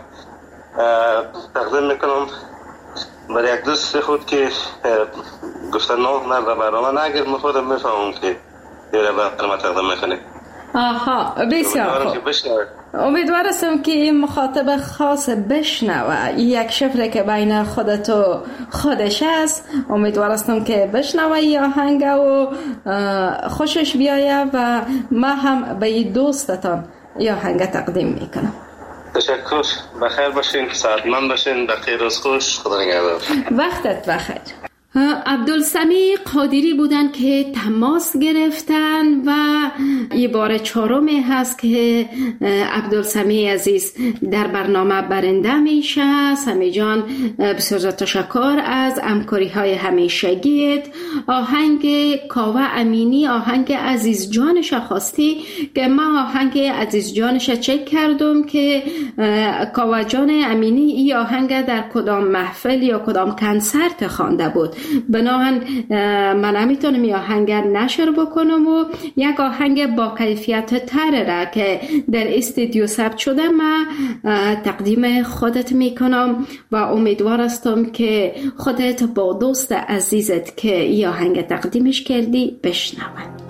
تقدیم میکنم برای یک دوست خود که گفتن نام من را برنامه نگیر، خودم میفهمم که دیگه برنامه تقدیم میکنه. آها بسیار خوب. امیدوارستم که این مخاطب خاص بشنوه یک شفره که بین خودت و خودش است. امیدوارستم که بشنوه این آهنگ و خوشش بیایه و ما هم به این دوستتان این آهنگ تقدیم میکنم. تشکر، بخیر باشین، سعادتمند باشین، بخیر روز خوش، خدا نگهدار. وقتت بخیر. عبدالسمیع قادری بودن که تماس گرفتن و یه بار 4 هست که عبدالسمیع عزیز در برنامه برنده میشه. سمی جان بسیار تشکر از همکاری های همیشگیت. آهنگ کاوه امینی آهنگ عزیز جانش خواستی که من آهنگ عزیز جانش چک کردم که کاوه جان امینی این آهنگ در کدام محفل یا کدام کنسرت خوانده بود. بناهن من نمیتونم این آهنگ نشر بکنم و یک آهنگ با کیفیت تر را که در استودیو ثبت شده من تقدیم خودت میکنم و امیدوار هستم که خودت با دوست عزیزت که این آهنگ تقدیمش کردی بشنوند.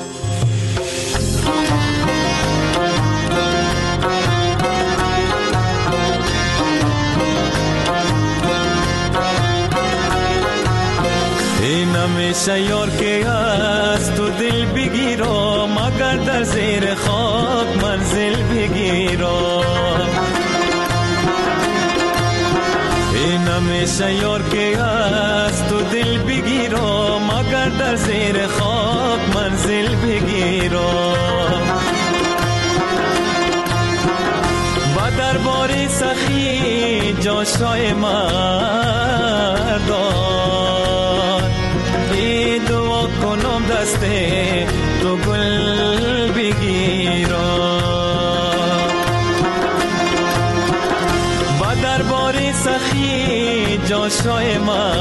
همیشه یار که از تو دل بگیرم مگر در زیر خاک منزل بگیرم. این همیشه یار که از تو دل بگیرم مگر در زیر خاک منزل بگیرم. با دربار سخی جاشای من سخی جاشای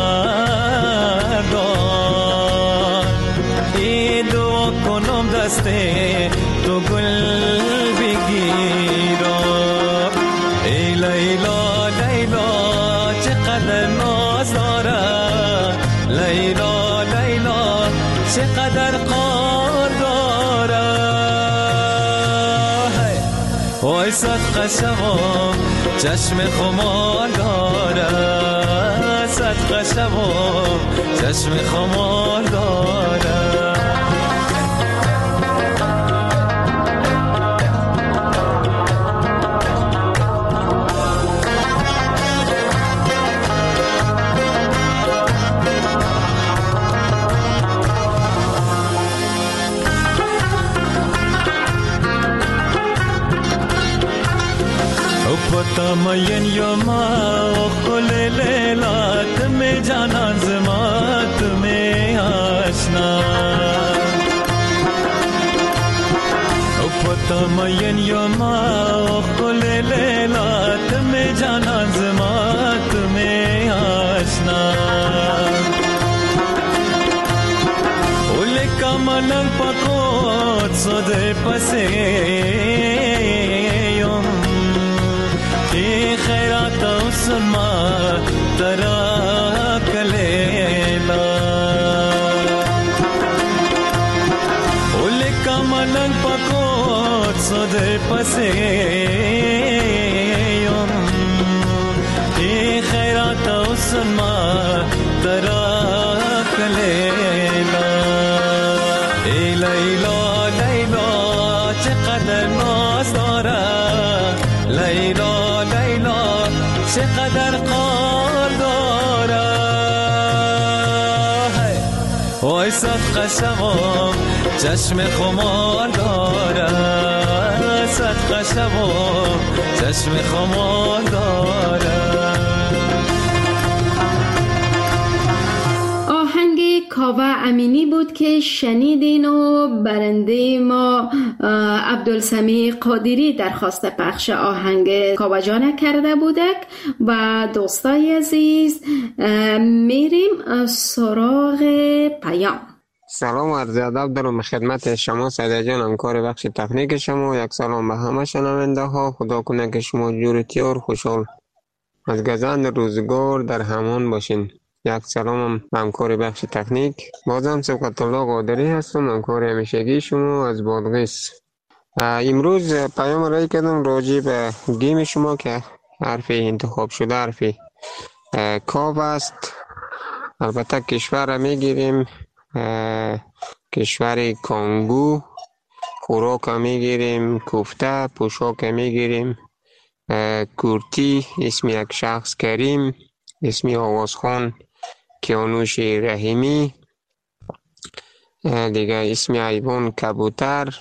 مردان ای دعا کنم دست تو گل بگیرم ای لیلا لیلا چقدر ناز داره لیلا لیلا چقدر قار داره وای صدقه شوام چشم خمار داره صدقه شوام چشم خمار داره تمین یوما خل لیلا تمہیں جانا زما تمہیں آشنا تمین یوما خل لیلا تمہیں جانا زما تمہیں آشنا اولے کا ملنگ پکوت سودے پسے خیرات سما ترا کلیلا اولے کا ملنگ پکوت سودے پسے خیرات سما ترا کلیلا ای لیلا لیلا چقدر ناز داره لیلا چقدر قار داره وای صدقه شوام چشم خمار داره صدقه شوام چشم خمار داره کاوه امینی بود که شنیدین و برنده ما عبدالسمیع قادری درخواست پخش آهنگ کاوه جان کرده بودک و دوستای عزیز میریم سراغ پیام. سلام و عرض ادب دارم خدمت شما سعید جان همکار بخش تکنیک شما. یک سلام به همه شنونده ها. خدا کنه که شما جورتیار خوشحال از گذشت روزگار در همان باشین. یک سلام همکار بخش تکنیک بازم سبقت الله قادری هستم همکار همیشگی شما از بادغیس. امروز پیام رای کردم راجع به گیم شما که حرف انتخاب شده حرف کاو است. البته کشور را میگیریم کشور کانگو، خوراک میگیریم کوفته، پوشاک میگیریم کورتی، اسم یک شخص کریم، اسم آوازخان کیانوش رحیمی، دیگه اسم حیوان کبوتر،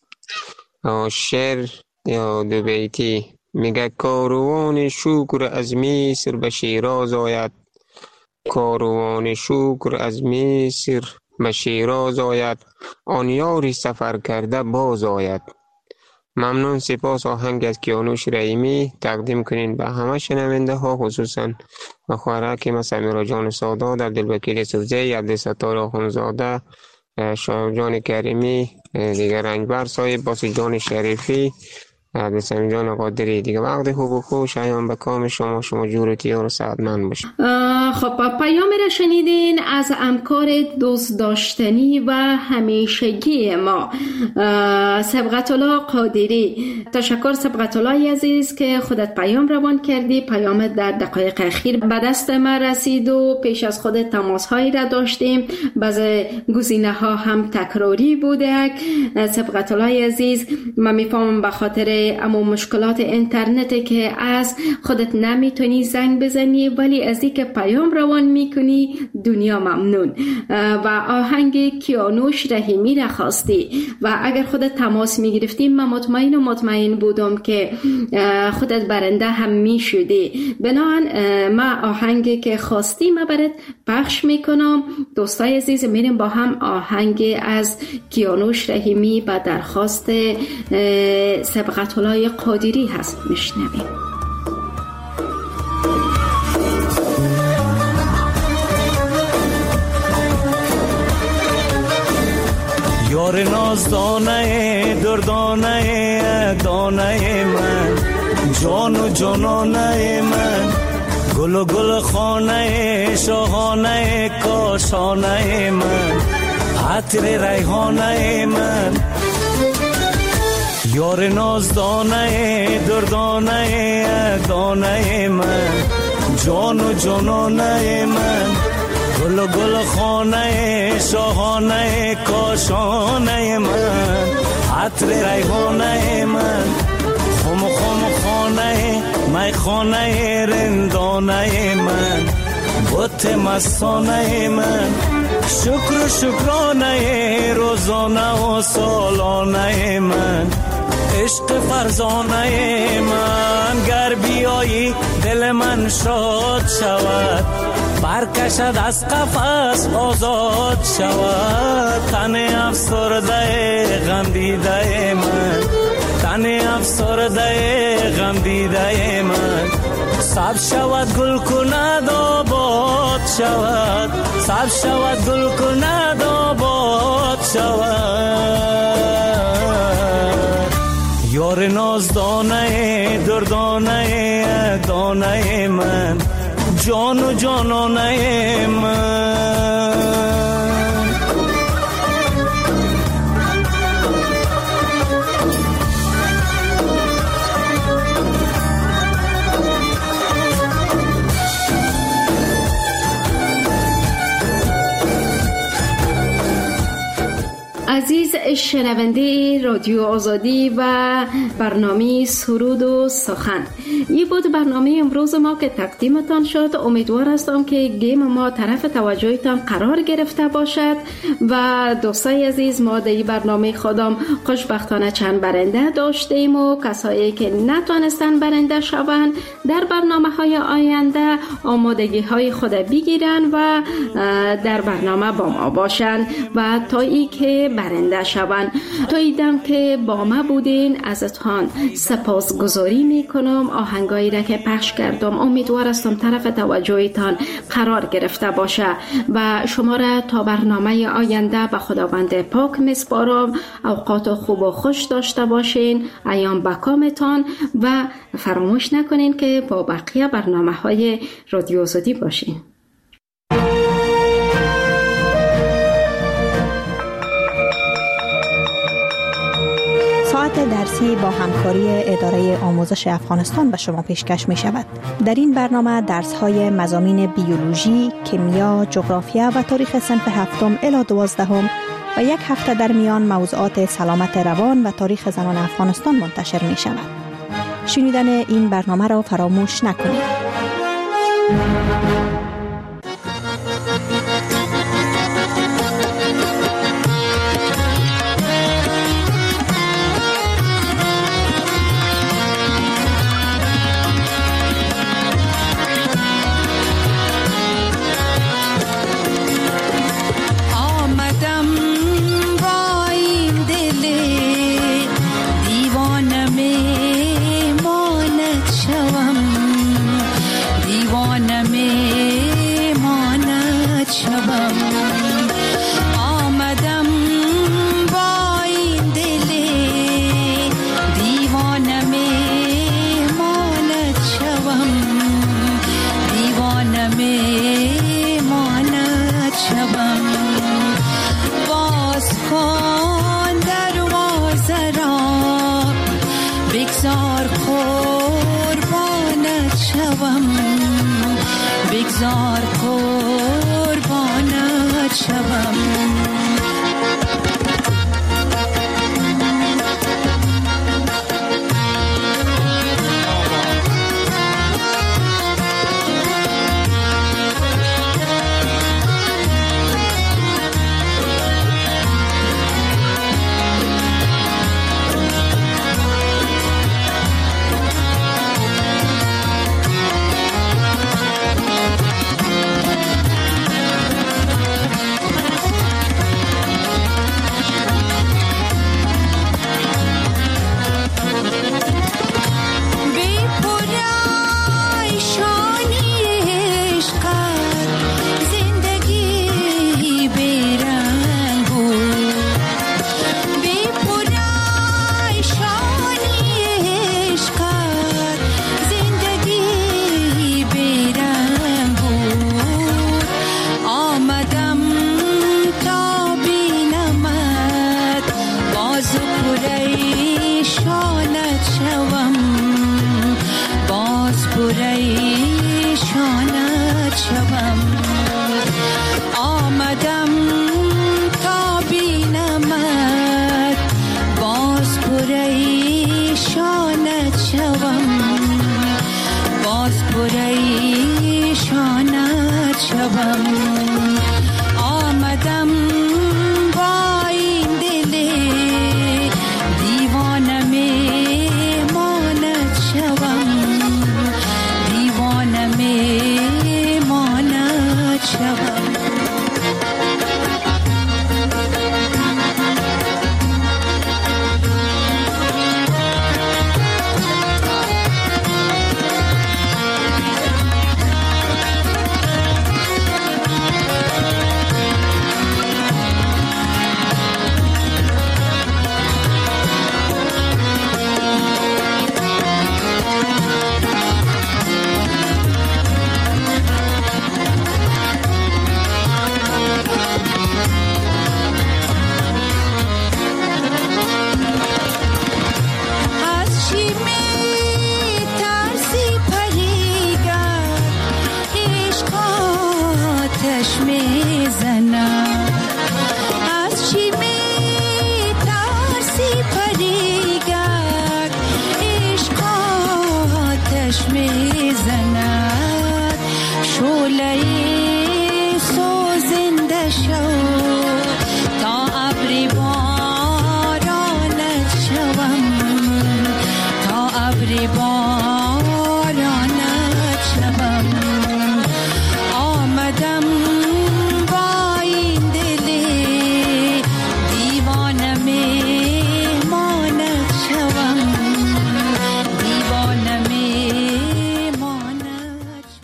شعر یا دو بیتی میگه کاروان شکر از مصر به شیراز آید، کاروان شکر از مصر به شیراز آید، آن یاری سفر کرده باز آید. ممنون. سپاس. آهنگ از کیانوش رحیمی تقدیم کنین به همه شنونده ها، خصوصا به خواهرک ما سمیرا جان سادات، عبدالوکیل سوزی، عبدالستار آخونزاده، شایب جان کریمی، دیگر رنجبر صاحب، باسی جان شریفی، عبدالسمیع جان قادری. دیگه وقت خوب و خوش ایام به کام شما جورتیار و سعادتمند باشید. خب پیامی را شنیدین از همکار دوست داشتنی و همیشگی ما سبقت الله قادری. تشکر سبقت الله عزیز که خودت پیام روان کردی. پیام در دقایق اخیر به دست ما رسید و پیش از خود تماس هایی را داشتیم، بعضی گزینه ها هم تکراری بوده. سبقت الله عزیز من میفهمم به خاطر اما مشکلات اینترنت که از خودت نمیتونی زنگ بزنی، ولی از اینکه پیام روان میکنی دنیا ممنون. و آهنگ کیانوش رحیمی را خواستی و اگر خودت تماس میگرفتی من مطمئن بودم که خودت برنده هم میشدی. بنابراین ما آهنگی که خواستی من برات پخش میکنم. دوستای عزیز میریم با هم آهنگ از کیانوش رحیمی با درخواست سبقت الله قادری هست میشنویم. نازدانه دردانه دانه من، جان و جانانه من، گل و گل خانه شاهانه کاشانه من، عطر ریحانه من، یار نازدانه دردانه دانه من، جان و جانانه من، گل و گل خانه شاهانه کاشانه من، عطر ریحانه من، خم خم خانه می خانه رندانه من، بت مستانه من، شکر و شکرانه روزانه و سالانه من، عشق فرزانه من، گر بیایی دل من شاد شود، برکشد از قفس آزاد شود، تن افسرده غم دیده من، تن افسرده غم دیده من، سب شود گل کند آباد شود، سب شود گل کند آباد شود، یار نازدانه دردانه دانه من، جان و جانانه من. عزیز شنونده رادیو آزادی و برنامه سرود و سخن، این بود برنامه امروز ما که تقدیمتان شد. امیدوار هستم که گیم ما طرف توجهتان قرار گرفته باشد و دوستای عزیز، ما در این برنامه خودم خوشبختانه چند برنده داشتیم و کسایی که نتونستن برنده شوند در برنامه‌های آینده آمادگی های خود بگیرن و در برنامه با ما باشن و تا ای که برنده شوند. تا ایدم که با ما بودین ازتان سپاسگزاری میکنم. آهنگایی را که پخش کردم امیدوار هستم طرف توجهتان قرار گرفته باشه و شما را تا برنامه آینده به خداوند پاک میسپارم. اوقات خوب و خوش داشته باشین، ایام بکامتان و فراموش نکنین که با بقیه برنامه‌های رادیو آزادی باشین. ساعت درسی با همکاری اداره آموزش افغانستان به شما پیشکش می شود. در این برنامه درس های مضامین بیولوژی، کیمیا، جغرافیا و تاریخ صنف 7 الی 12 و یک هفته در میان موضوعات سلامت روان و تاریخ زنان افغانستان منتشر می شود. شنیدن این برنامه را فراموش نکنید. بگذار قربانت شوم. شوم. آمدم تا بینمت باز پریشانت شوم، باز پریشانت شوم. آمدم با این دل دیوانه میماند شوم، دیوانه میماند شوم. میزنم